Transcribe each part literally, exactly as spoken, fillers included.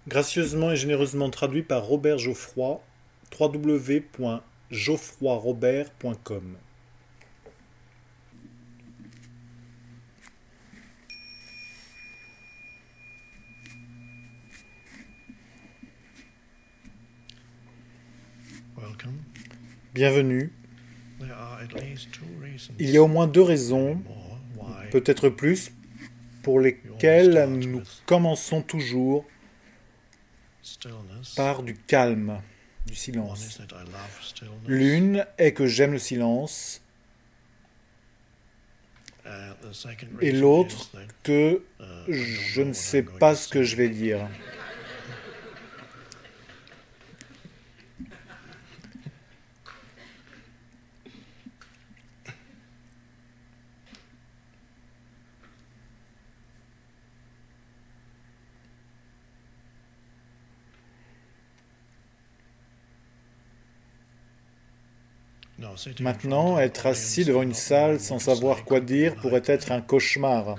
Gracieusement et généreusement traduit par Robert Geoffroy, w w w point geoffroy robert point com. Welcome. Bienvenue. There are at least two reasons, Il y a au moins deux raisons, more, why peut-être plus, pour lesquelles nous commençons toujours stillness. par du calme, du One is silence. that I love stillness, L'une est que j'aime le silence, uh, the second et reason l'autre is that, que uh, I je don't ne know what sais I'm going pas to ce que say. je vais dire. No, sitting in Maintenant, front of être an assis audience devant and une not salle knowing sans what to savoir say quoi could be dire a pourrait être nightmare. un cauchemar.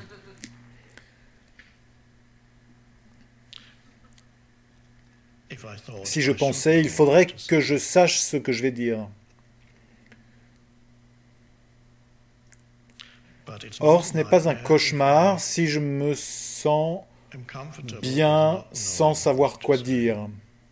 If I thought Si I je should pensais, know il what faudrait to say. que je sache ce que je vais dire. But it's Or, not ce a n'est pas un nightmare cauchemar if si je me sens I am comfortable with bien not sans knowing savoir what to quoi say. dire.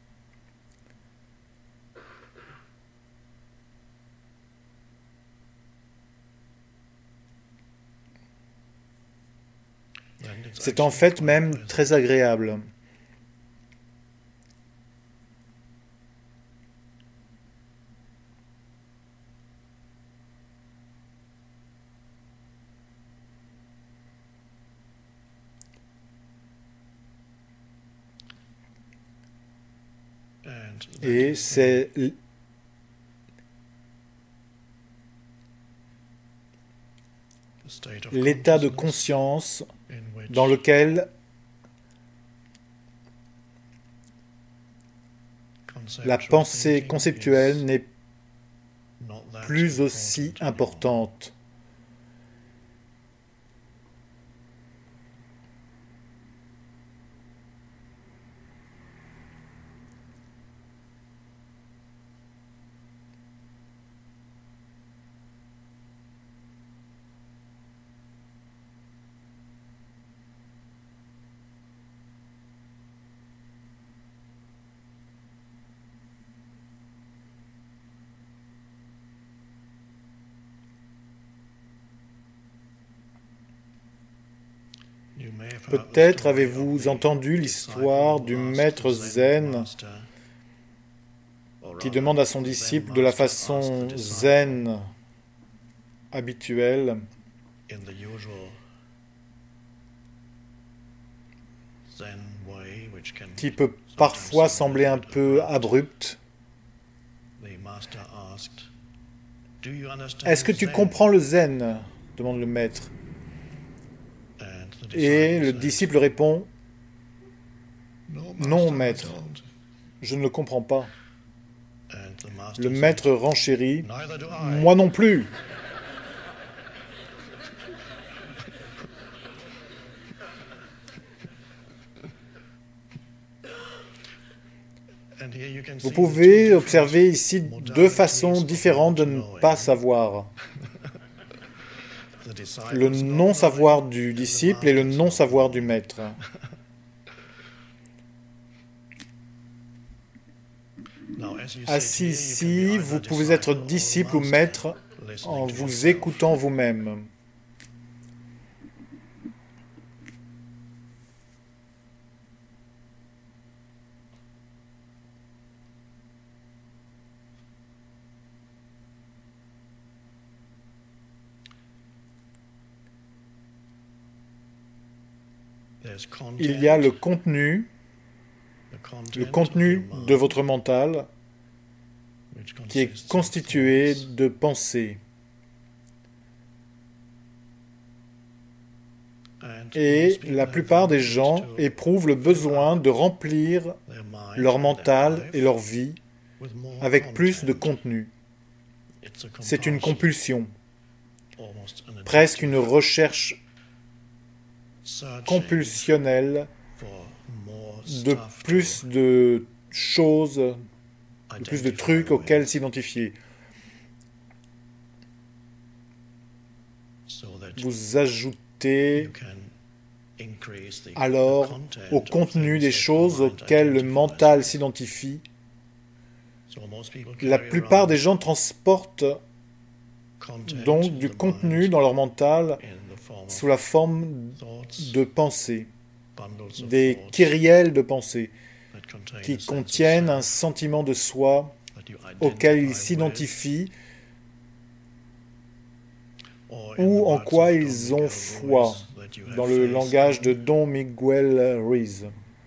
Then it's C'est en actually fait quite même pleasant. très agréable. And that Et is c'est the state of l'état de consciousness conscience in which dans lequel la conceptual pensée thinking conceptuelle is n'est not that plus aussi important anymore. importante. You may have heard the Peut-être story avez-vous of the entendu l'histoire disciple du who asked maître the zen master, or qui rather, demande à son the Zen disciple de la master asked façon the disciple zen habituelle, in the usual Zen way, which can qui peut sometimes parfois seem sembler a un bit peu abrupt. abrupte. The master asked, "Do you understand Est-ce que tu Zen?" comprends le zen? Demande le maître. And the Et disciple le said, disciple répond, "No, non, master, I maître. don't." je ne le comprends pas. And the master Le said, maître renchérit, "Neither do I." moi non plus. And here you can Vous see the pouvez two observer different ici modalities deux façons of différentes de not ne knowing. pas savoir. The disciple's Le not non-savoir knowing du and the disciple et le master's not non-savoir du knowing. maître. Now, as you sit Assis here, you can be ici, either vous pouvez être disciple or disciple ou master, maître listening en to vous yourself. écoutant vous-même. There's content, Il y a le contenu, the content le of contenu your mind, de votre mental which qui est consists of constitué thoughts, de pensées. and Et most people la have plupart the des need gens to éprouvent le besoin de remplir their mind leur and mental their life et leur vie with more avec plus de content. contenu. It's a C'est une compulsion, compulsion, almost an presque addictive une recherche searching compulsionnelle de plus de choses, de plus de trucs auxquels s'identifier. Vous ajoutez alors au contenu des choses auxquelles le mental s'identifie. La plupart des gens transportent donc du contenu dans leur mental sous la forme de pensées, des kyrielles de pensées qui contiennent un sentiment de soi auquel ils s'identifient ou en quoi ils ont foi, dans le langage de Don Miguel Ruiz.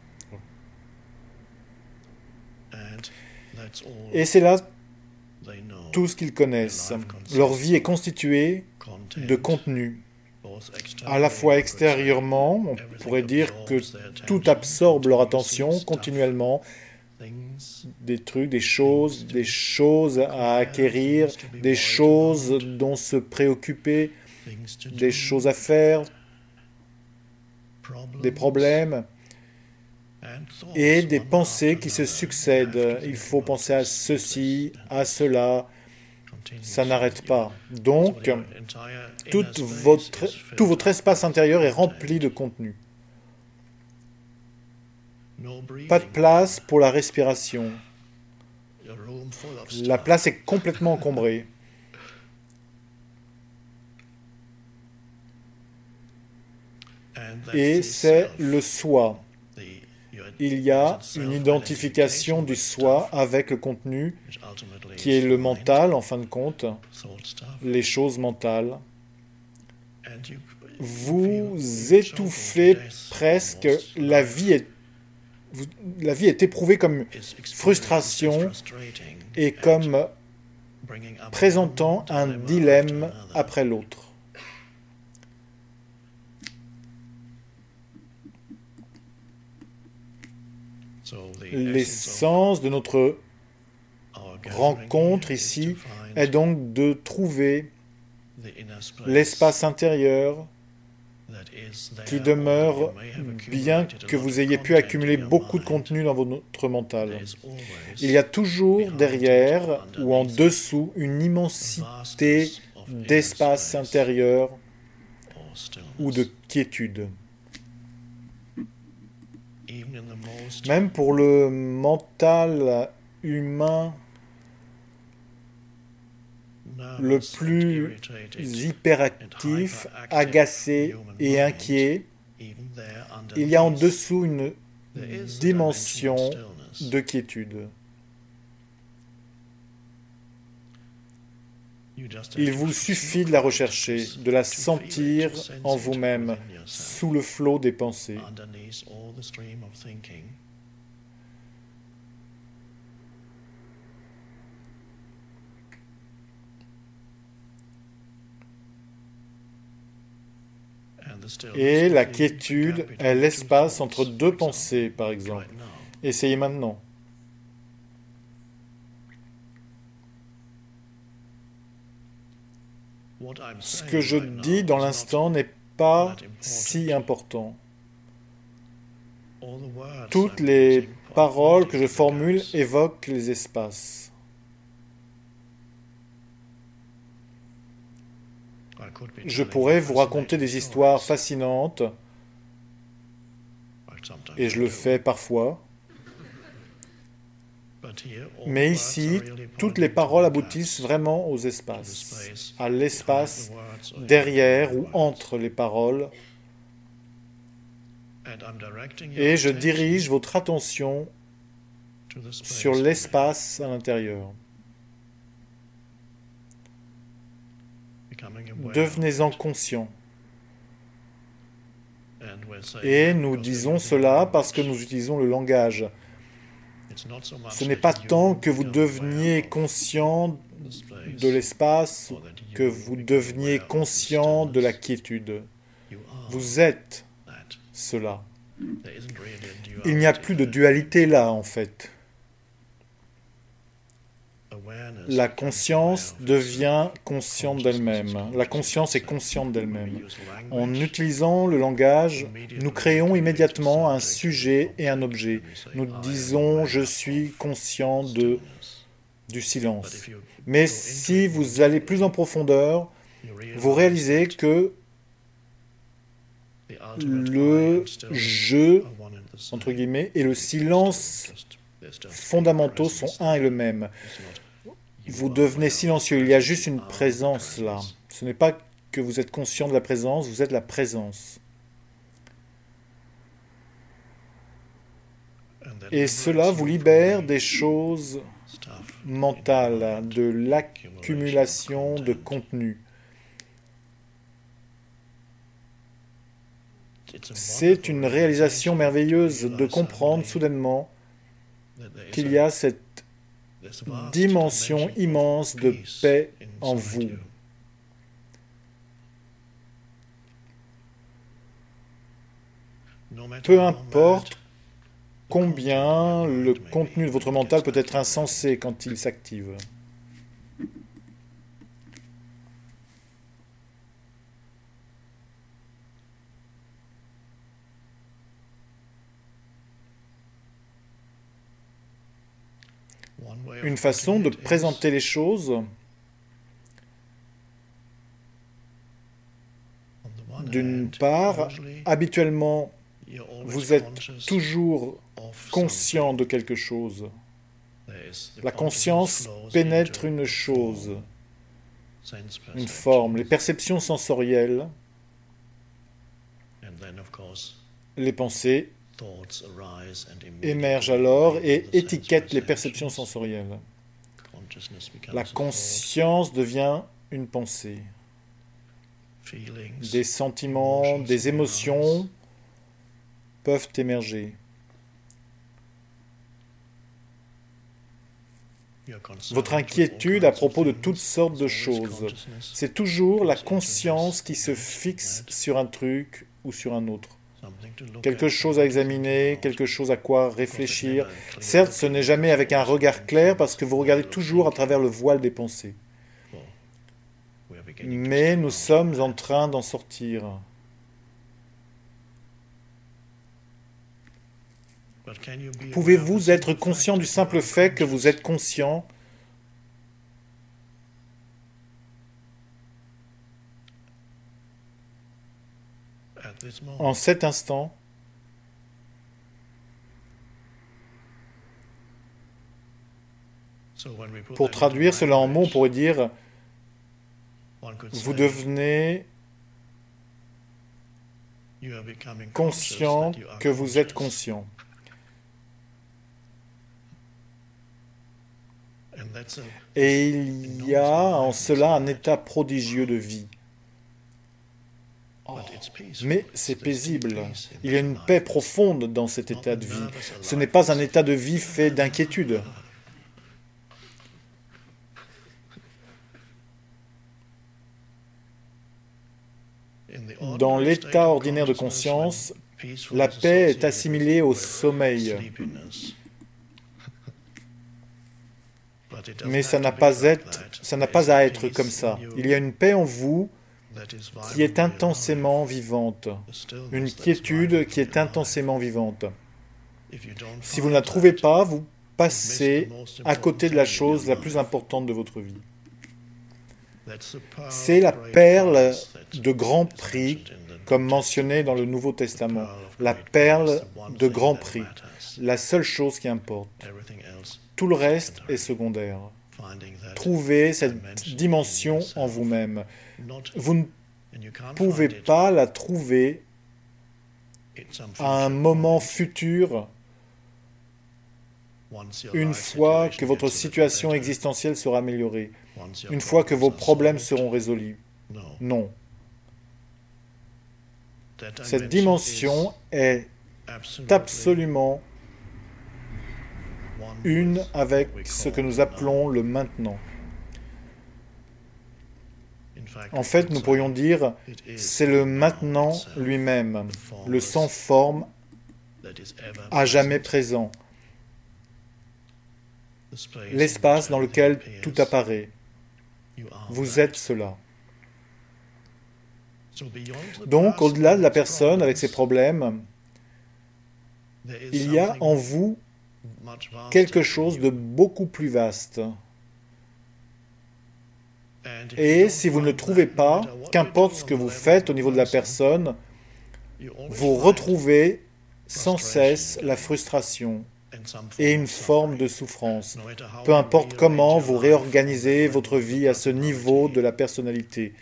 Et c'est là tout ce qu'ils connaissent. Leur vie est constituée de contenu. À la fois extérieurement, on pourrait dire que tout absorbe leur attention continuellement, des trucs, des choses, des choses à acquérir, des choses dont se préoccuper, des choses à faire, des problèmes et des pensées qui se succèdent. Il faut penser à ceci, à cela. Ça n'arrête pas. Donc, toute votre, tout votre espace intérieur est rempli de contenu. Pas de place pour la respiration. La place est complètement encombrée. Et c'est le soi. Il y a une identification du soi avec le contenu qui est le mental, en fin de compte, les choses mentales. Vous étouffez presque, la vie est, la vie est éprouvée comme frustration et comme présentant un dilemme après l'autre. L'essence de notre rencontre ici est donc de trouver l'espace intérieur qui demeure, bien que vous ayez pu accumuler beaucoup de contenu dans votre mental. Il y a toujours derrière ou en dessous une immensité d'espace intérieur ou de quiétude. Même pour le mental humain le plus hyperactif, agacé et inquiet, il y a en dessous une dimension de quiétude. Il vous suffit de la rechercher, de la sentir en vous-même, sous le flot des pensées. Et la quiétude est l'espace entre deux pensées, par exemple. Essayez maintenant. Ce que je dis dans l'instant n'est pas si important. Toutes les paroles que je formule évoquent les espaces. Je pourrais vous raconter des histoires fascinantes, et je le fais parfois. Mais ici, toutes les paroles aboutissent vraiment aux espaces, à l'espace derrière ou entre les paroles. Et je dirige votre attention sur l'espace à l'intérieur. Devenez-en conscient. Et nous disons cela parce que nous utilisons le langage. Ce n'est pas tant que vous deveniez conscient de l'espace, que vous deveniez conscient de la quiétude. Vous êtes cela. Il n'y a plus de dualité là, en fait. la conscience devient consciente d'elle-même. La conscience est consciente d'elle-même. En utilisant le langage, nous créons immédiatement un sujet et un objet. Nous disons « je suis conscient de, du silence ». Mais si vous allez plus en profondeur, vous réalisez que le « je » entre guillemets, et le silence fondamentaux sont un et le même. Vous devenez silencieux, il y a juste une présence là. Ce n'est pas que vous êtes conscient de la présence, vous êtes la présence. Et cela vous libère des choses mentales, de l'accumulation de contenu. C'est une réalisation merveilleuse de comprendre soudainement qu'il y a cette dimension immense de paix en vous. Peu importe combien le contenu de votre mental peut être insensé quand il s'active. Une façon de présenter les choses, d'une part, habituellement, vous êtes toujours conscient de quelque chose. La conscience pénètre une chose, une forme, les perceptions sensorielles, les pensées émergent alors et étiquettent les perceptions sensorielles. La conscience devient une pensée. Des sentiments, des émotions peuvent émerger. Votre inquiétude à propos de toutes sortes de choses, c'est toujours la conscience qui se fixe sur un truc ou sur un autre. Quelque chose à examiner, quelque chose à quoi réfléchir. Certes, ce n'est jamais avec un regard clair parce que vous regardez toujours à travers le voile des pensées. Mais nous sommes en train d'en sortir. Pouvez-vous être conscient du simple fait que vous êtes conscient ? En cet instant, pour traduire cela en mots, on pourrait dire vous devenez conscient que vous êtes conscient. Et il y a en cela un état prodigieux de vie. Oh, mais c'est paisible. Il y a une paix profonde dans cet état de vie. Ce n'est pas un état de vie fait d'inquiétude. Dans l'état ordinaire de conscience, la paix est assimilée au sommeil. Mais ça n'a pas, être, ça n'a pas à être comme ça. Il y a une paix en vous qui est intensément vivante, une quiétude qui est intensément vivante. Si vous ne la trouvez pas, vous passez à côté de la chose la plus importante de votre vie. C'est la perle de grand prix, comme mentionné dans le Nouveau Testament. La perle de grand prix, la seule chose qui importe. Tout le reste est secondaire. Trouvez cette dimension en vous-même. Vous ne pouvez pas la trouver à un moment futur, une fois que votre situation existentielle sera améliorée, une fois que vos problèmes seront résolus. Non. Cette dimension est absolument une avec ce que nous appelons le maintenant. En fait, nous pourrions dire, c'est le maintenant lui-même, le sans forme, à jamais présent. l'espace dans lequel tout apparaît. Vous êtes cela. Donc, au-delà de la personne avec ses problèmes, il y a en vous quelque chose de beaucoup plus vaste. Et si vous ne le trouvez pas, qu'importe ce que vous faites au niveau de la personne, vous retrouvez sans cesse la frustration et une forme de souffrance. Peu importe comment vous réorganisez votre vie à ce niveau de la personnalité.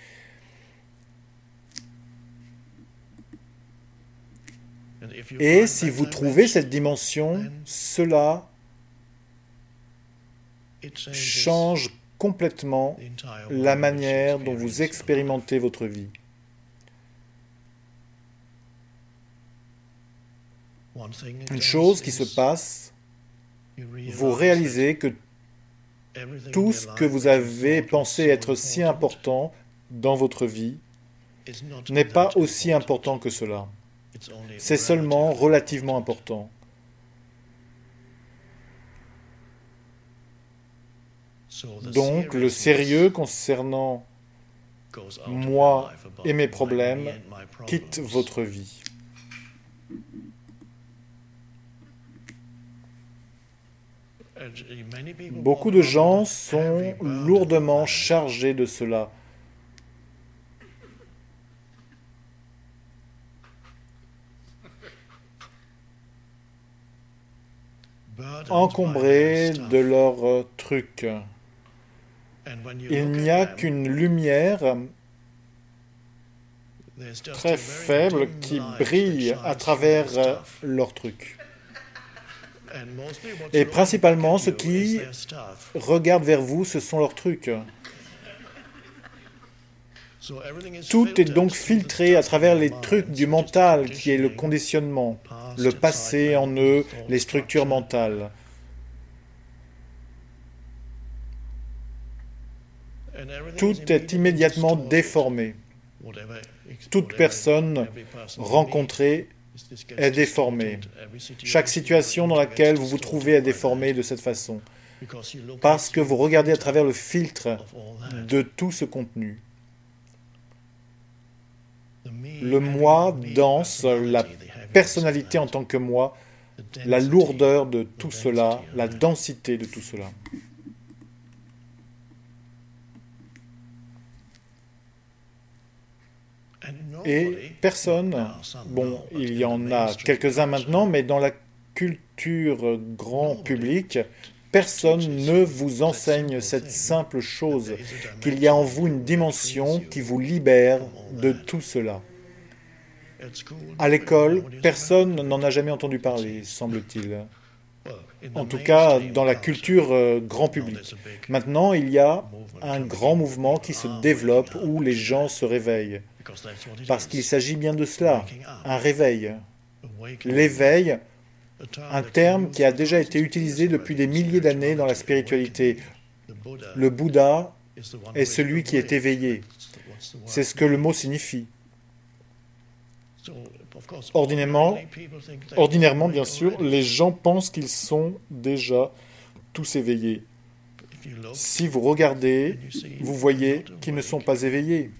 Et si vous trouvez cette dimension, cela change complètement la manière dont vous expérimentez votre vie. Une chose qui se passe, vous réalisez que tout ce que vous avez pensé être si important dans votre vie n'est pas aussi important que cela. C'est seulement relativement important. Donc, le sérieux concernant moi et mes problèmes quitte votre vie. Beaucoup de gens sont lourdement chargés de cela. Encombrés de leurs trucs. Il n'y a qu'une lumière très faible qui brille à travers leurs trucs. Et principalement, ceux qui regardent vers vous, ce sont leurs trucs. Tout est donc filtré à travers les trucs du mental, qui est le conditionnement, le passé en eux, les structures mentales. Tout est immédiatement déformé. Toute personne rencontrée est déformée. Chaque situation dans laquelle vous vous trouvez est déformée de cette façon, parce que vous regardez à travers le filtre de tout ce contenu. Le moi danse, la personnalité en tant que moi, la lourdeur de tout cela, la densité de tout cela. Et personne, bon, il y en a quelques-uns maintenant, mais dans la culture grand public, personne ne vous enseigne cette simple chose, qu'il y a en vous une dimension qui vous libère de tout cela. À l'école, personne n'en a jamais entendu parler, semble-t-il. En tout cas, dans la culture euh, grand public. Maintenant, il y a un grand mouvement qui se développe où les gens se réveillent. Parce qu'il s'agit bien de cela, un réveil. L'éveil, un terme qui a déjà été utilisé depuis des milliers d'années dans la spiritualité. Le Bouddha est celui qui est éveillé. C'est ce que le mot signifie. Ordinairement, ordinairement, bien sûr, les gens pensent qu'ils sont déjà tous éveillés. Si vous regardez, vous voyez qu'ils ne sont pas éveillés.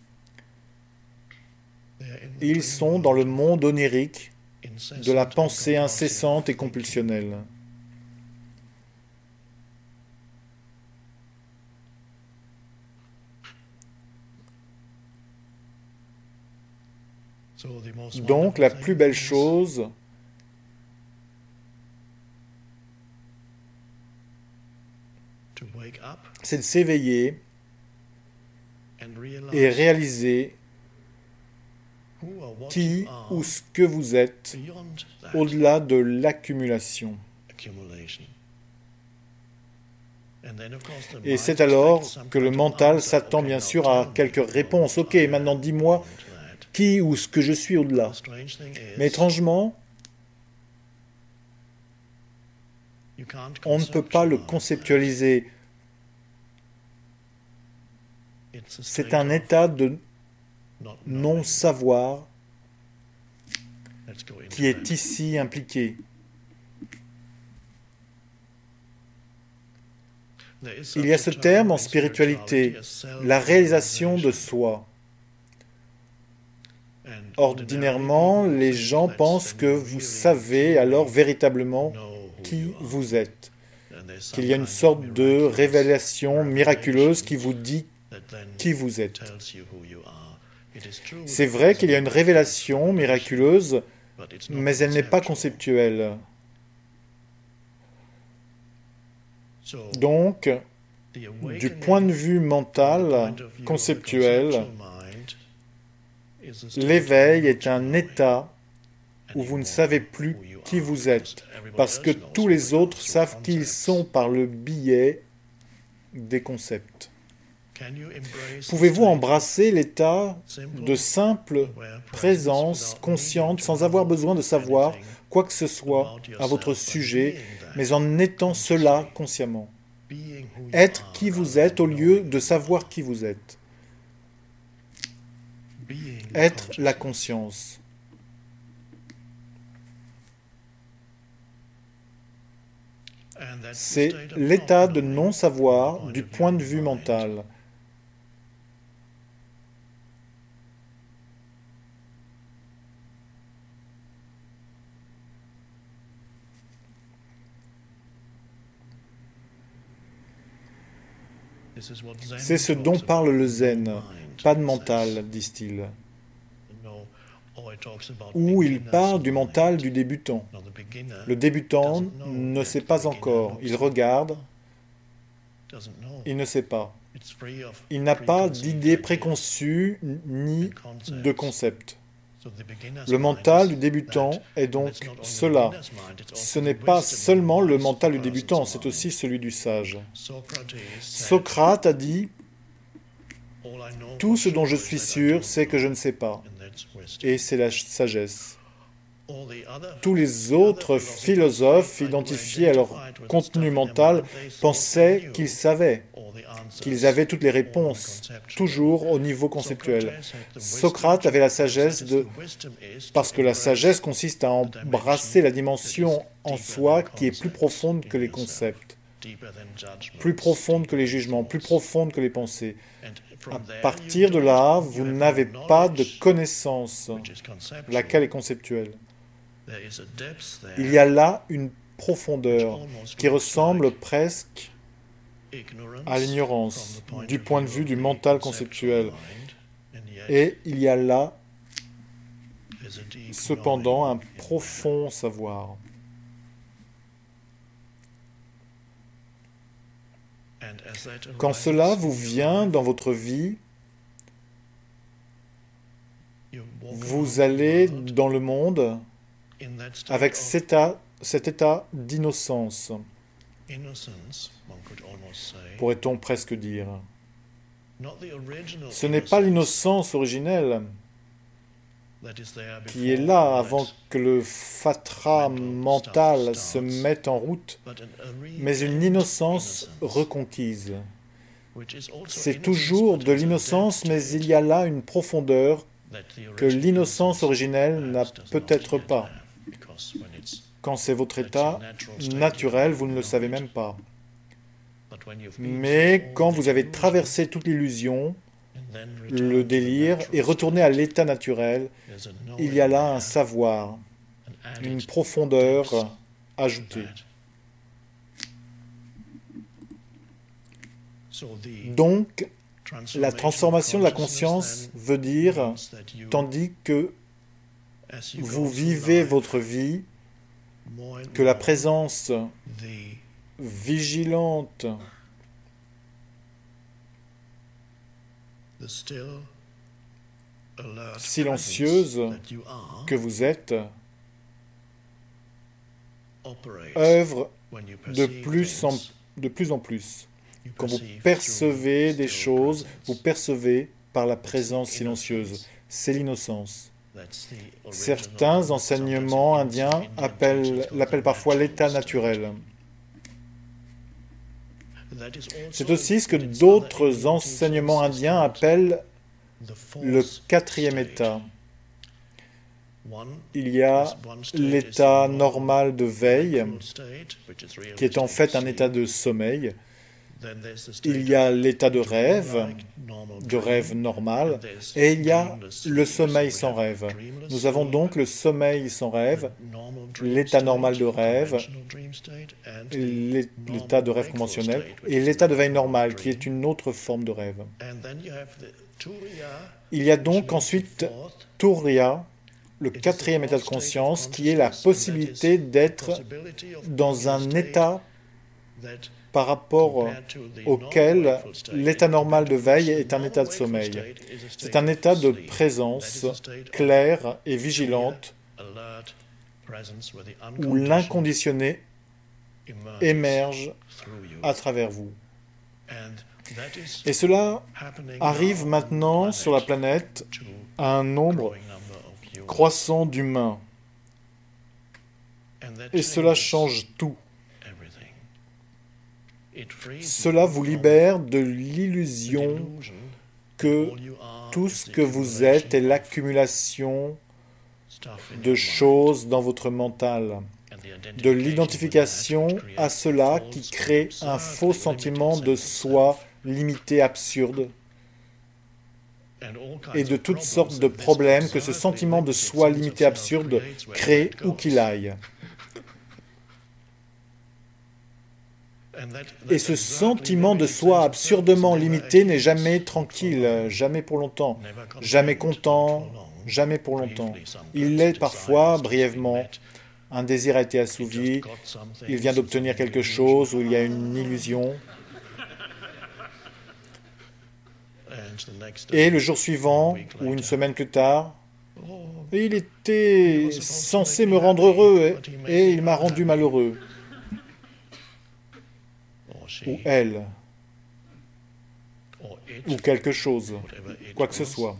Ils sont dans le monde onirique de la pensée incessante et compulsionnelle. Donc, la plus belle chose, c'est de s'éveiller et réaliser qui ou ce que vous êtes au-delà de l'accumulation. Et c'est alors que le mental s'attend bien sûr à quelques réponses. Ok, maintenant dis-moi qui ou ce que je suis au-delà. Mais étrangement, on ne peut pas le conceptualiser. C'est un état de non-savoir qui est ici impliqué. Il y a ce terme en spiritualité, la réalisation de soi. Ordinairement, les gens pensent que vous savez alors véritablement qui vous êtes, qu'il y a une sorte de révélation miraculeuse qui vous dit qui vous êtes. C'est vrai qu'il y a une révélation miraculeuse, mais elle n'est pas conceptuelle. Donc, du point de vue mental, conceptuel, l'éveil est un état où vous ne savez plus qui vous êtes, parce que tous les autres savent qui ils sont par le biais des concepts. Pouvez-vous embrasser l'état de simple présence consciente sans avoir besoin de savoir quoi que ce soit à votre sujet, mais en étant cela consciemment? Être qui vous êtes au lieu de savoir qui vous êtes. Être la conscience. C'est l'état de non-savoir du point de vue mental. C'est ce dont parle le zen, pas de mental, disent-ils. Où il parle du mental du débutant. Le débutant ne sait pas encore, il regarde, il ne sait pas. Il n'a pas d'idée préconçue ni de concept. Le mental du débutant est donc cela. Ce n'est pas seulement le mental du débutant, c'est aussi celui du sage. Socrate a dit « Tout ce dont je suis sûr, c'est que je ne sais pas. » Et c'est la sagesse. Tous les autres philosophes identifiés à leur contenu mental pensaient qu'ils savaient, qu'ils avaient toutes les réponses, toujours au niveau conceptuel. Socrate avait la sagesse de... Parce que la sagesse consiste à embrasser la dimension en soi qui est plus profonde que les concepts, plus profonde que les jugements, plus profonde que les pensées. À partir de là, vous n'avez pas de connaissance, laquelle est conceptuelle. Il y a là une profondeur qui ressemble presque à l'ignorance du point de vue du mental conceptuel. Et il y a là, cependant, un profond savoir. Quand cela vous vient dans votre vie, vous allez dans le monde avec cet état, cet état d'innocence, pourrait-on presque dire. Ce n'est pas l'innocence originelle qui est là avant que le fatras mental se mette en route, mais une innocence reconquise. C'est toujours de l'innocence, mais il y a là une profondeur que l'innocence originelle n'a peut-être pas. Quand c'est votre état naturel, vous ne le savez même pas. Mais quand vous avez traversé toute l'illusion, le délire, et retourné à l'état naturel, il y a là un savoir, une profondeur ajoutée. Donc, la transformation de la conscience veut dire, tandis que vous vivez votre vie, que la présence vigilante silencieuse que vous êtes œuvre de plus en, de plus en plus. Quand vous percevez des choses, vous percevez par la présence silencieuse. C'est l'innocence. Certains enseignements indiens appellent, l'appellent parfois l'état naturel. C'est aussi ce que d'autres enseignements indiens appellent le quatrième état. Il y a l'état normal de veille, qui est en fait un état de sommeil, il y a l'état de rêve, de rêve normal, et il y a le sommeil sans rêve. Nous avons donc le sommeil sans rêve, l'état normal de rêve, l'état de rêve conventionnel, et l'état de veille normal, qui est une autre forme de rêve. Il y a donc ensuite Turiya, le quatrième état de conscience, qui est la possibilité d'être dans un état par rapport auquel l'état normal de veille est un état de sommeil. C'est un état de présence claire et vigilante où l'inconditionné émerge à travers vous. Et cela arrive maintenant sur la planète à un nombre croissant d'humains. Et cela change tout. Cela vous libère de l'illusion que tout ce que vous êtes est l'accumulation de choses dans votre mental, de l'identification à cela qui crée un faux sentiment de soi limité, absurde, et de toutes sortes de problèmes que ce sentiment de soi limité, absurde crée où qu'il aille. Et ce sentiment de soi absurdement limité n'est jamais tranquille, jamais pour longtemps, jamais content, jamais pour longtemps. Il l'est parfois brièvement. Un désir a été assouvi, il vient d'obtenir quelque chose ou il y a une illusion. Et le jour suivant, ou une semaine plus tard, il était censé me rendre heureux et il m'a rendu malheureux. Ou elle, ou quelque chose, quoi que ce soit.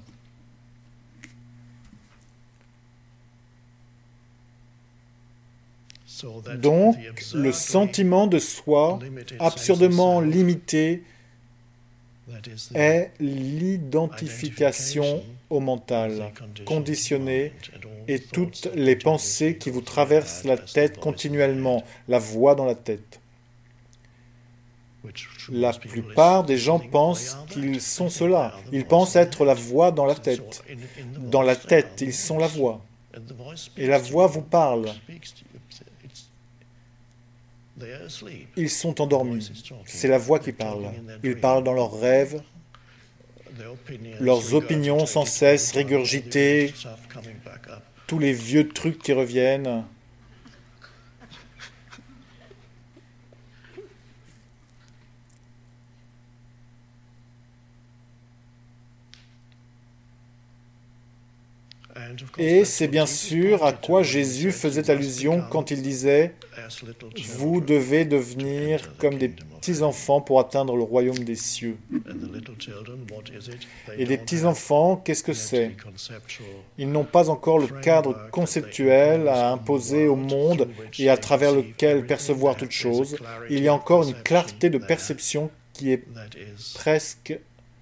Donc, le sentiment de soi absurdement limité est l'identification au mental, conditionné, et toutes les pensées qui vous traversent la tête continuellement, la voix dans la tête. La plupart des gens pensent qu'ils sont cela. Ils pensent être la voix dans la tête. Dans la tête, ils sont la voix. Et la voix vous parle. Ils sont endormis. C'est la voix qui parle. Ils parlent dans leurs rêves. Leurs opinions sans cesse régurgitées. Tous les vieux trucs qui reviennent. Et c'est bien sûr à quoi Jésus faisait allusion quand il disait « Vous devez devenir comme des petits-enfants pour atteindre le royaume des cieux. » Et des petits-enfants, qu'est-ce que c'est? Ils n'ont pas encore le cadre conceptuel à imposer au monde et à travers lequel percevoir toute chose. Il y a encore une clarté de perception qui est presque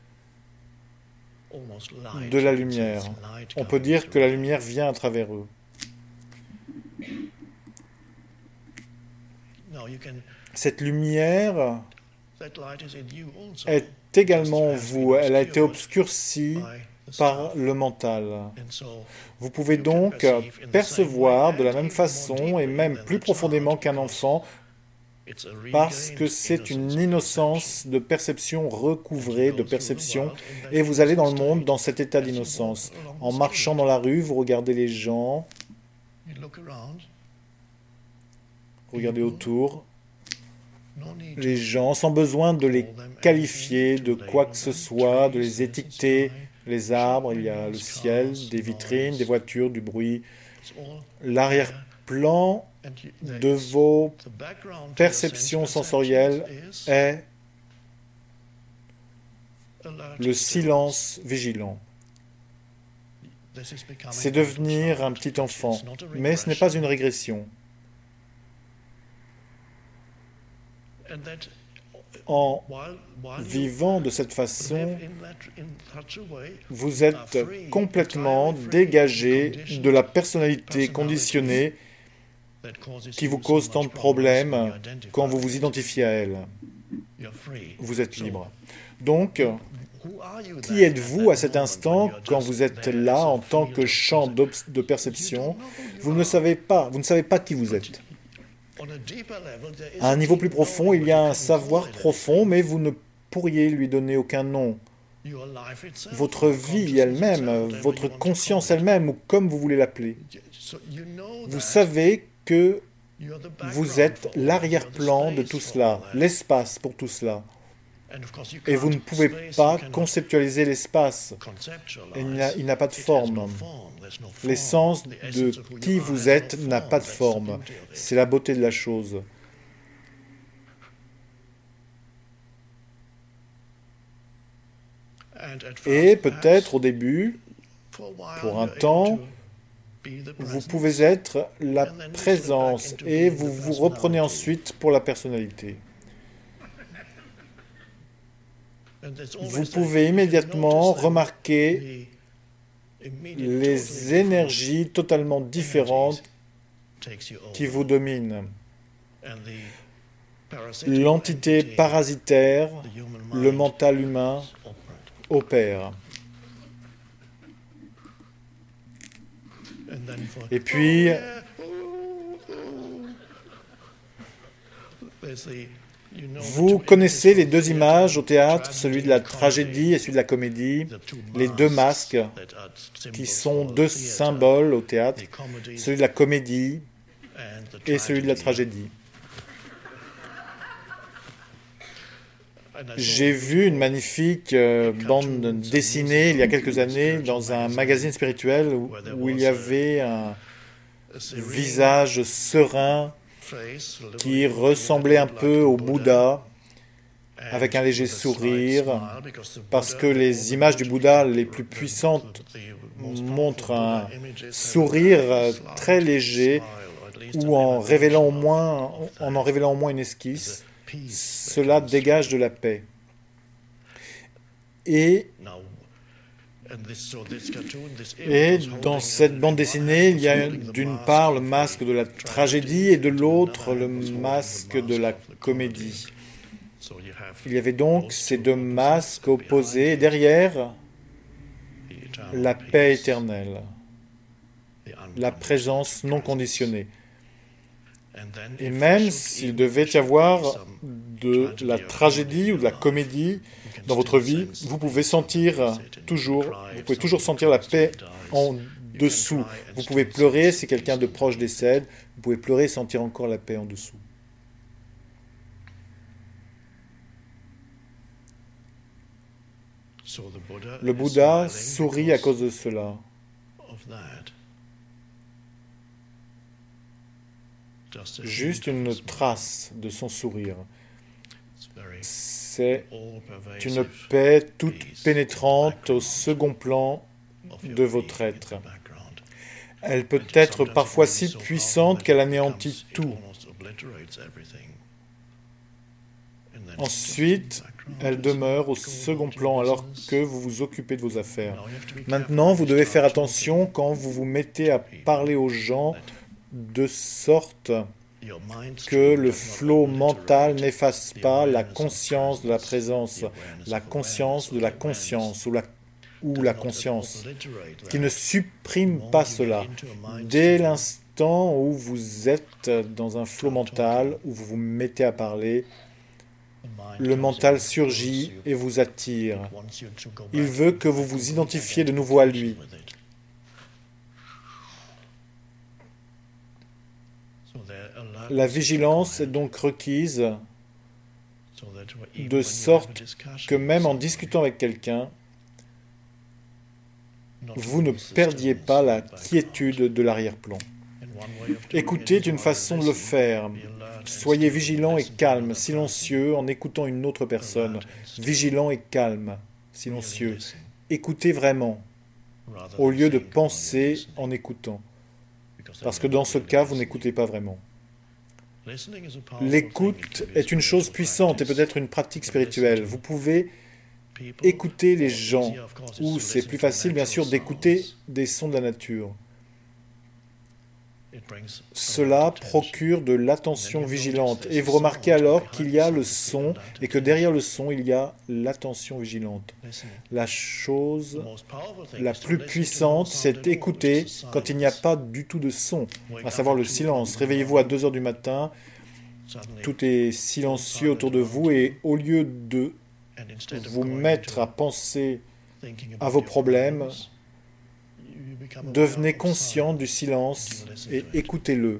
de la lumière. On peut dire que la lumière vient à travers eux. Cette lumière est également en vous. Elle a été obscurcie par le mental. Vous pouvez donc percevoir de la même façon et même plus profondément qu'un enfant parce que c'est une innocence de perception recouvrée de perception et vous allez dans le monde dans cet état d'innocence. En marchant dans la rue, vous regardez les gens, regardez autour, les gens sans besoin de les qualifier de quoi que ce soit, de les étiqueter, les arbres, il y a le ciel, des vitrines, des voitures, du bruit. L'arrière-plan de vos perceptions sensorielles est le silence vigilant. C'est devenir un petit enfant, mais ce n'est pas une régression. En vivant de cette façon, vous êtes complètement dégagé de la personnalité conditionnée qui vous cause tant de problèmes quand vous vous identifiez à elle. vous êtes libre. Donc, qui êtes-vous à cet instant quand vous êtes là en tant que champ de perception? Vous ne le savez pas, vous ne savez pas qui vous êtes. À un niveau plus profond, il y a un savoir profond, mais vous ne pourriez lui donner aucun nom. Votre vie elle-même, votre conscience elle-même, ou comme vous voulez l'appeler. Vous savez que vous êtes l'arrière-plan de tout cela, l'espace pour tout cela. Et vous ne pouvez pas conceptualiser l'espace. Il n'a pas de forme. L'essence de qui vous êtes n'a pas de forme. C'est la beauté de la chose. Et peut-être au début, pour un temps, vous pouvez être la présence et vous vous reprenez ensuite pour la personnalité. Vous pouvez immédiatement remarquer les énergies totalement différentes qui vous dominent. L'entité parasitaire, le mental humain, opère. Et puis, vous connaissez les deux images au théâtre, celui de la tragédie et celui de la comédie, les deux masques qui sont deux symboles au théâtre, celui de la comédie et celui de la tragédie. J'ai vu une magnifique euh, bande dessinée il y a quelques années dans un magazine spirituel où, où il y avait un visage serein qui ressemblait un peu au Bouddha, avec un léger sourire, parce que les images du Bouddha les plus puissantes montrent un sourire très léger, ou en révélant au moins, en en révélant au moins une esquisse, cela dégage de la paix. Et, et dans cette bande dessinée, il y a d'une part le masque de la tragédie et de l'autre le masque de la comédie. Il y avait donc ces deux masques opposés et derrière, la paix éternelle, la présence non conditionnée. Et même s'il devait y avoir de la tragédie ou de la comédie dans votre vie, vous pouvez sentir toujours, vous pouvez toujours sentir la paix en dessous. Vous pouvez pleurer si quelqu'un de proche décède, vous pouvez pleurer et sentir encore la paix en dessous. Le Bouddha sourit à cause de cela. Juste une trace de son sourire. C'est une paix toute pénétrante au second plan de votre être. Elle peut être parfois si puissante qu'elle anéantit tout. Ensuite, elle demeure au second plan alors que vous vous occupez de vos affaires. Maintenant, vous devez faire attention quand vous vous mettez à parler aux gens de sorte que le flot mental n'efface pas la conscience de la présence, la conscience de la conscience ou la, ou la conscience, qui ne supprime pas cela. Dès l'instant où vous êtes dans un flot mental, où vous vous mettez à parler, le mental surgit et vous attire. Il veut que vous vous identifiez de nouveau à lui. La vigilance est donc requise de sorte que même en discutant avec quelqu'un, vous ne perdiez pas la quiétude de l'arrière-plan. Écouter est une façon de le faire. Soyez vigilant et calme, silencieux en écoutant une autre personne. Vigilant et calme, silencieux. Écoutez vraiment, au lieu de penser en écoutant. Parce que dans ce cas, vous n'écoutez pas vraiment. L'écoute est une chose puissante et peut-être une pratique spirituelle. Vous pouvez écouter les gens, ou c'est plus facile bien sûr d'écouter des sons de la nature. cela procure de l'attention vigilante. Et vous remarquez alors qu'il y a le son et que derrière le son, il y a l'attention vigilante. La chose la plus puissante, c'est d'écouter quand il n'y a pas du tout de son, à savoir le silence. Réveillez-vous à deux heures du matin, tout est silencieux autour de vous et au lieu de vous mettre à penser à vos problèmes, devenez conscient du silence et écoutez-le.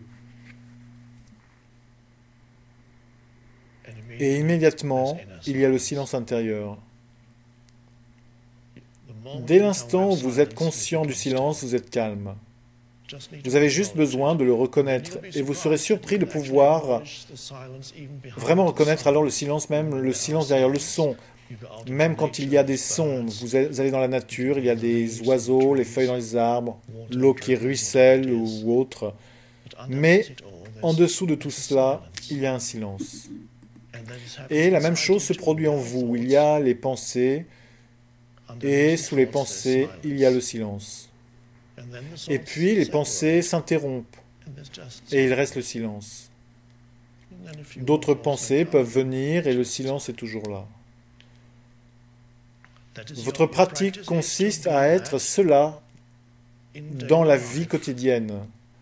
Et immédiatement, il y a le silence intérieur. Dès l'instant où vous êtes conscient du silence, vous êtes calme. Vous avez juste besoin de le reconnaître et vous serez surpris de pouvoir vraiment reconnaître alors le silence, même le silence derrière le son. Même quand il y a des sons, vous allez dans la nature, il y a des oiseaux, les feuilles dans les arbres, l'eau qui ruisselle ou autre. Mais en dessous de tout cela, il y a un silence. Et la même chose se produit en vous. Il y a les pensées et sous les pensées, il y a le silence. Et puis les pensées s'interrompent et il reste le silence. D'autres pensées peuvent venir et le silence est toujours là. Votre pratique consiste à être cela dans la vie quotidienne.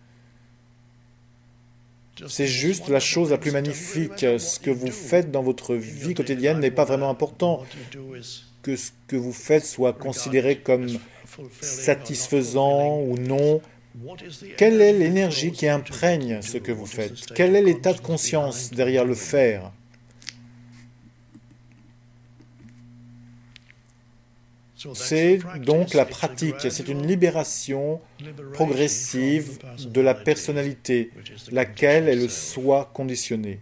C'est juste la chose la plus magnifique. Ce que vous faites dans votre vie quotidienne n'est pas vraiment important. Que ce que vous faites soit considéré comme satisfaisant ou non. Quelle est l'énergie qui imprègne ce que vous faites? Quel est l'état de conscience derrière le faire? C'est donc la pratique, c'est une libération progressive de la personnalité, laquelle est le soi conditionné.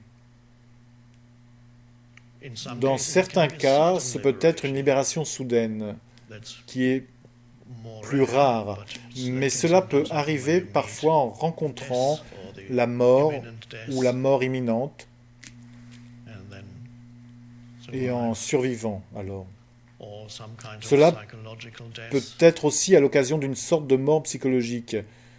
Dans certains cas, ce peut être une libération soudaine, qui est plus rare, mais cela peut arriver parfois en rencontrant la mort ou la mort imminente et en survivant alors. Cela peut être aussi à l'occasion d'une sorte de mort psychologique.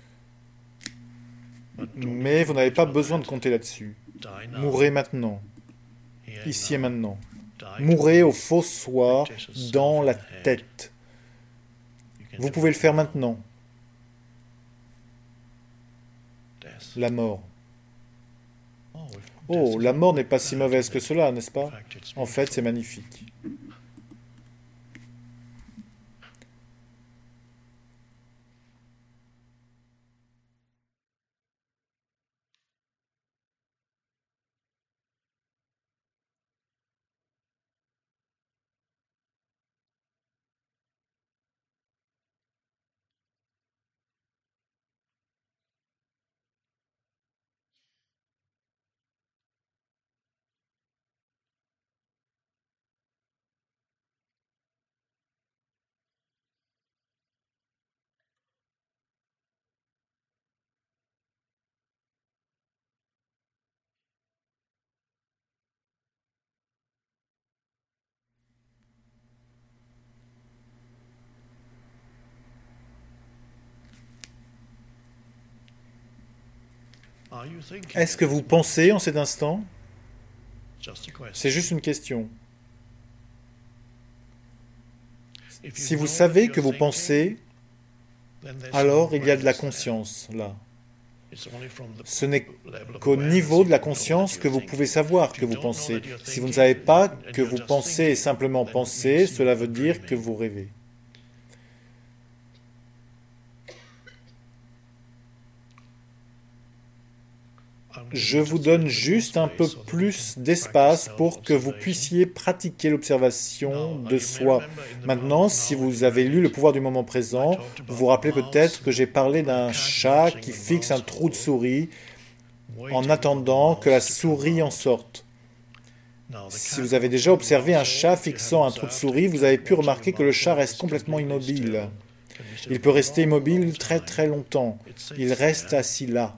Mais vous n'avez pas besoin de compter là-dessus. Mourrez maintenant, ici et maintenant. Mourrez au faux soi dans la tête. Vous pouvez le faire maintenant. La mort. Oh, la mort n'est pas si mauvaise que cela, n'est-ce pas? En fait, c'est magnifique. Est-ce que vous pensez en cet instant? C'est juste une question. Si vous savez que vous pensez, alors il y a de la conscience là. Ce n'est qu'au niveau de la conscience que vous pouvez savoir que vous pensez. Si vous ne savez pas que vous pensez et simplement penser, cela veut dire que vous rêvez. Je vous donne juste un peu plus d'espace pour que vous puissiez pratiquer l'observation de soi. Maintenant, si vous avez lu Le pouvoir du moment présent, vous vous rappelez peut-être que j'ai parlé d'un chat qui fixe un trou de souris en attendant que la souris en sorte. Si vous avez déjà observé un chat fixant un trou de souris, vous avez pu remarquer que le chat reste complètement immobile. Il peut rester immobile très très longtemps. Il reste assis là.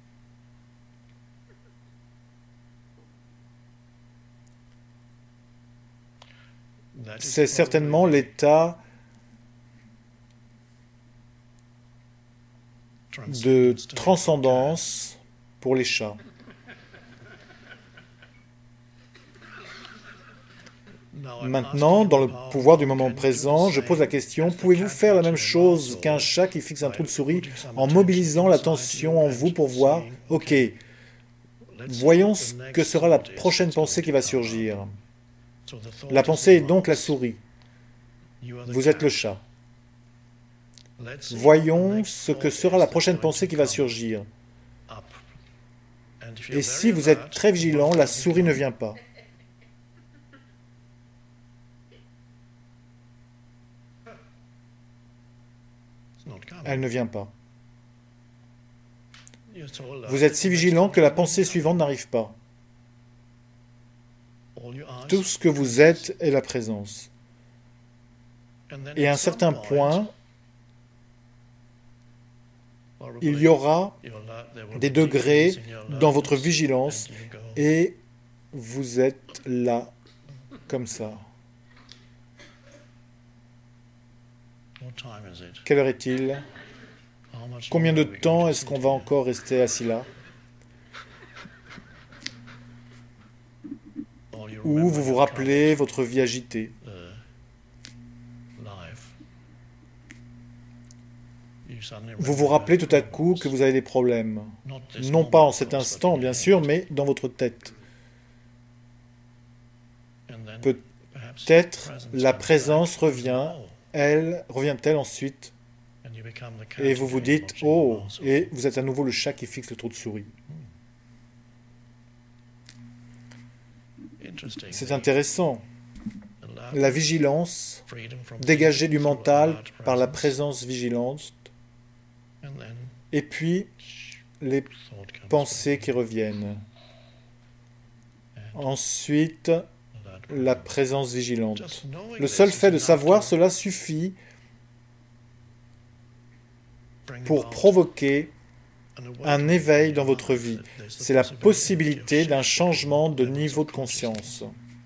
C'est certainement l'état de transcendance pour les chats. Maintenant, dans le pouvoir du moment présent, je pose la question, pouvez-vous faire la même chose qu'un chat qui fixe un trou de souris en mobilisant l'attention en vous pour voir, ok, voyons ce que sera la prochaine pensée qui va surgir. La pensée est donc la souris. Vous êtes le chat. Voyons ce que sera la prochaine pensée qui va surgir. Et si vous êtes très vigilant, la souris ne vient pas. Elle ne vient pas. Vous êtes si vigilant que la pensée suivante n'arrive pas. Tout ce que vous êtes est la présence. Et à un certain point, il y aura des degrés dans votre vigilance et vous êtes là, comme ça. Quelle heure est-il? Combien de temps est-ce qu'on va encore rester assis là? Ou vous vous rappelez votre vie agitée? Vous vous rappelez tout à coup que vous avez des problèmes. Non pas en cet instant, bien sûr, mais dans votre tête. Peut-être la présence revient, elle, revient-elle ensuite? Et vous vous dites, oh, et vous êtes à nouveau le chat qui fixe le trou de souris. C'est intéressant. La vigilance, dégagée du mental par la présence vigilante, et puis les pensées qui reviennent. Ensuite, la présence vigilante. Le seul fait de savoir cela suffit pour provoquer un éveil dans votre vie. C'est la possibilité d'un changement de niveau de conscience.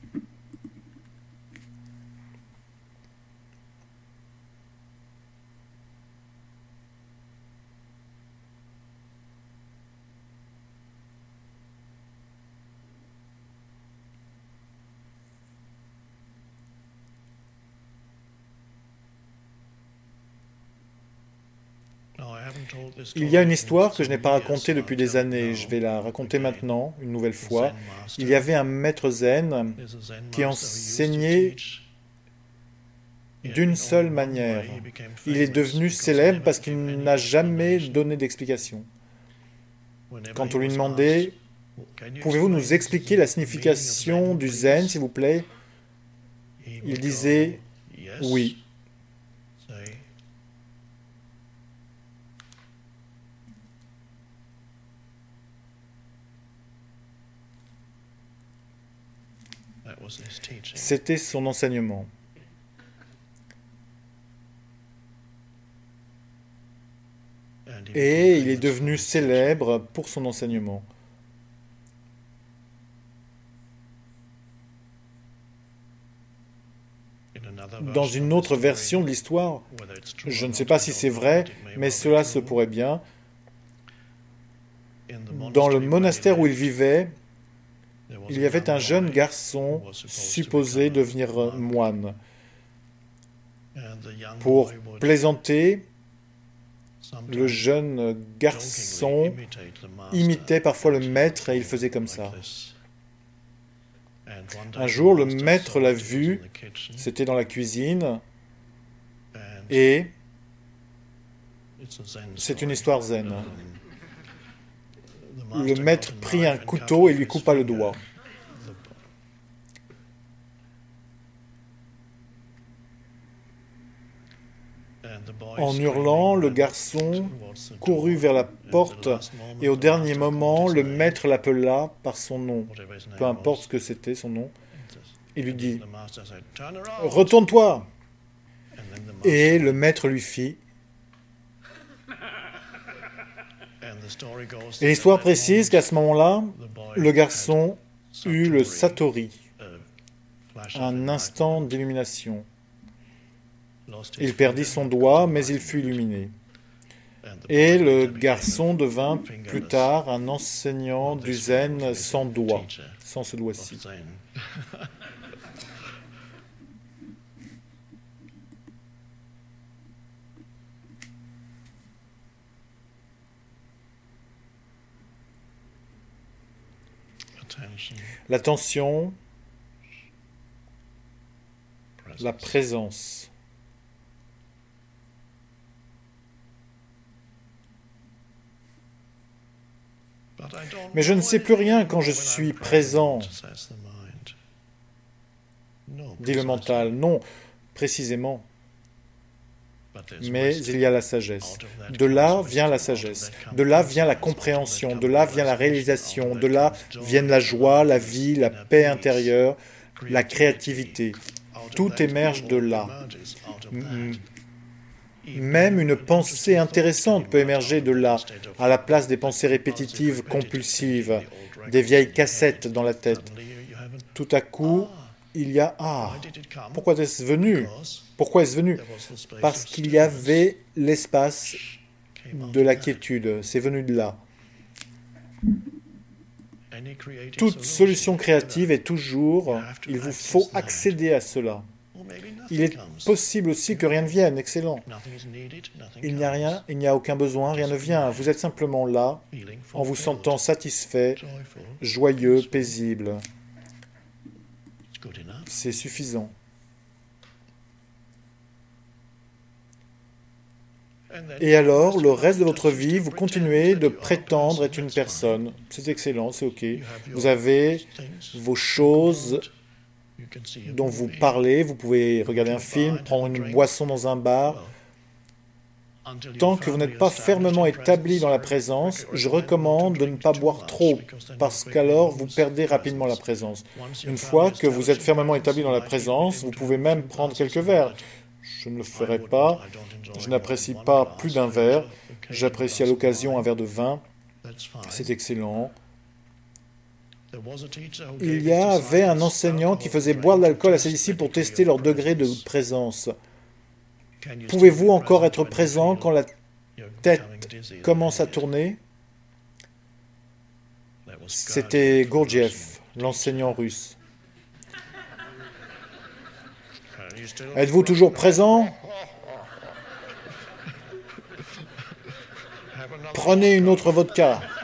Il y a une histoire que je n'ai pas racontée depuis des années. Je vais la raconter maintenant, une nouvelle fois. Il y avait un maître zen qui enseignait d'une seule manière. Il est devenu célèbre parce qu'il n'a jamais donné d'explication. Quand on lui demandait « Pouvez-vous nous expliquer la signification du zen, s'il vous plaît ?» Il disait « Oui ». C'était son enseignement. Et il est devenu célèbre pour son enseignement. Dans une autre version de l'histoire, je ne sais pas si c'est vrai, mais cela se pourrait bien, dans le monastère où il vivait, il y avait un jeune garçon supposé devenir moine. Pour plaisanter, le jeune garçon imitait parfois le maître et il faisait comme ça. Un jour, le maître l'a vu, c'était dans la cuisine, et c'est une histoire zen. Le maître prit un couteau et lui coupa le doigt. En hurlant, le garçon courut vers la porte et au dernier moment, le maître l'appela par son nom, peu importe ce que c'était son nom. Il lui dit « Retourne-toi !» Et le maître lui fit. Et l'histoire précise qu'à ce moment-là, le garçon eut le satori, un instant d'illumination. Il perdit son doigt, mais il fut illuminé. Et le garçon devint plus tard un enseignant du zen sans doigt, sans ce doigt-ci. L'attention, la présence. Mais je ne sais plus rien quand je suis présent, dit le mental. Non, précisément. Mais il y a la sagesse. De là vient la sagesse. De là vient la compréhension. De là vient la réalisation. De là viennent la joie, la vie, la paix intérieure, la créativité. Tout émerge de là. Même une pensée intéressante peut émerger de là, à la place des pensées répétitives, compulsives, des vieilles cassettes dans la tête. Tout à coup, il y a « Ah, pourquoi est-ce venu ? Pourquoi est-ce venu ?» Parce qu'il y avait l'espace de la quiétude. C'est venu de là. Toute solution créative est toujours, il vous faut accéder à cela. Il est possible aussi que rien ne vienne, excellent. Il n'y a rien, il n'y a aucun besoin, rien ne vient. Vous êtes simplement là, en vous sentant satisfait, joyeux, paisible. C'est suffisant. Et alors, le reste de votre vie, vous continuez de prétendre être une personne. C'est excellent, c'est OK. Vous avez vos choses dont vous parlez, vous pouvez regarder un film, prendre une boisson dans un bar. Tant que vous n'êtes pas fermement établi dans la présence, je recommande de ne pas boire trop, parce qu'alors vous perdez rapidement la présence. Une fois que vous êtes fermement établi dans la présence, vous pouvez même prendre quelques verres. Je ne le ferai pas, je n'apprécie pas plus d'un verre, j'apprécie à l'occasion un verre de vin, c'est excellent. Il y avait un enseignant qui faisait boire de l'alcool à ses disciples pour tester leur degré de présence. Pouvez-vous encore être présent quand la tête commence à tourner? C'était Gurdjieff, l'enseignant russe. Êtes-vous toujours présent? Prenez une autre vodka.